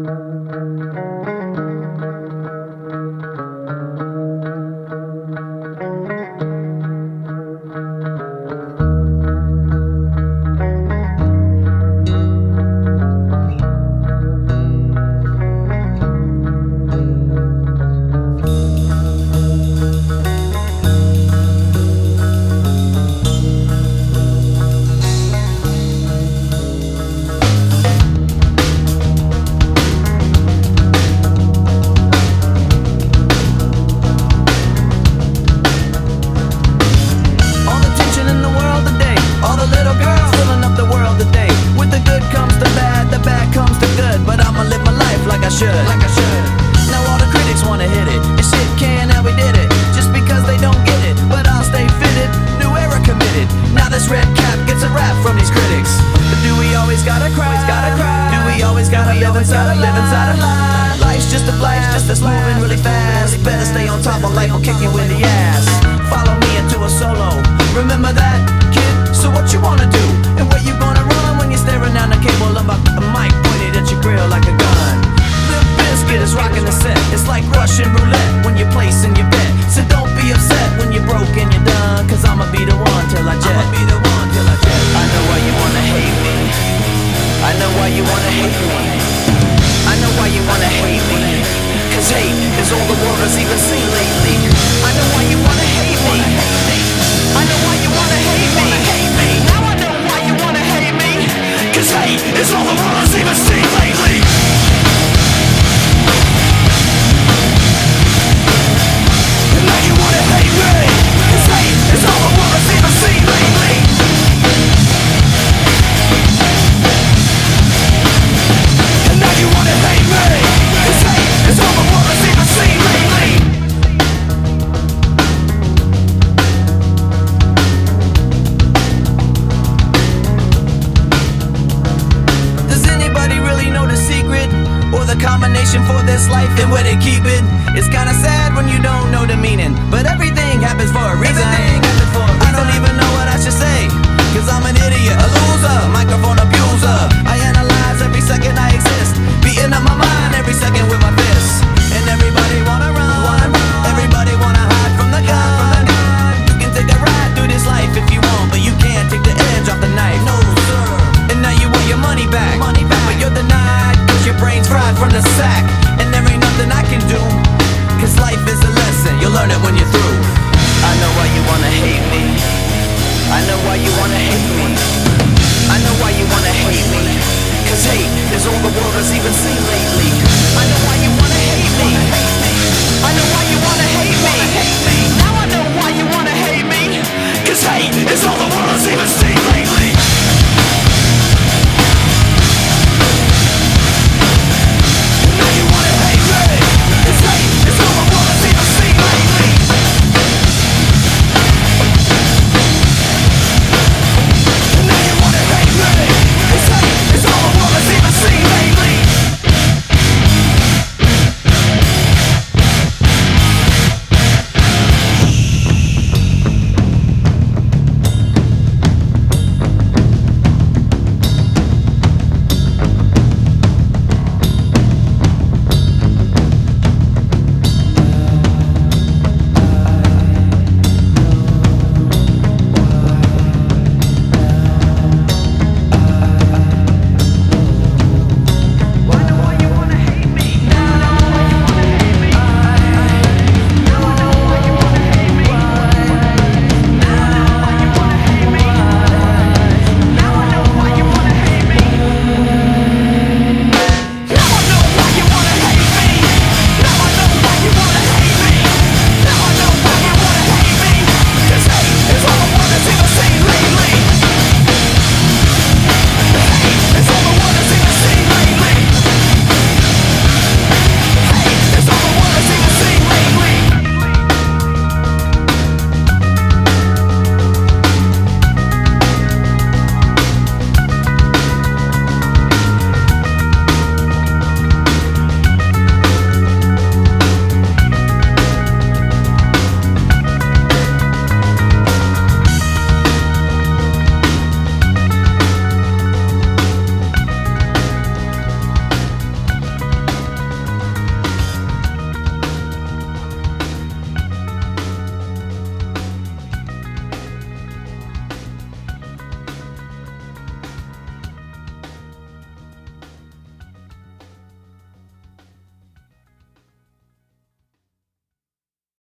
Like I should. Now all the critics wanna hit it, and shit can, how we did it, just because they don't get it. But I'll stay fitted, new era committed. Now this red cap gets a rap from these critics. But do we always gotta cry? Do we always gotta live inside a lie? Life's just a blast, just that's moving really fast. Better stay on top of life or kick you in the ass. Follow me into a solo, remember that, kid? So what you wanna do, and where you gonna run when you're staring down the cable of a mic pointed at your grill like a gun? Biscuit is rocking the set. It's like Russian roulette when you're placing your bet. So don't be upset when you're broke and you're done, cause I'ma be the one till I jet. I know why you wanna hate me. I know why you wanna hate me. I know why you wanna hate me. Cause hate is all the world has even seen lately. I know why you wanna hate me. I know why you wanna hate me. Now I know why you wanna hate me. Cause hate is all the world has even seen lately. Combination for this life and where they keep it. It's kinda sad when you don't know the meaning, but everything happens for a reason. I don't even know what I should say, cause I'm an idiot, a loser, microphone abuser. I analyze every second I exist, beating up my mind every second with my fists. And everybody wanna run, everybody wanna hide from the gun. You can take a ride through this life if you want, but you can't take the edge off the knife. No sir. And now you want your money back, but you're denied. Your brain's fried from the sack, and there ain't nothing I can do, cause life is a lesson, you'll learn it when you're through. I know why you wanna hate me. I know why you wanna hate me. I know why you wanna hate me. Cause hate is all the world has even seen lately. I know why you wanna hate me. I know why you wanna hate me. Now I know why you wanna hate me. Cause hate is all the world has even seen.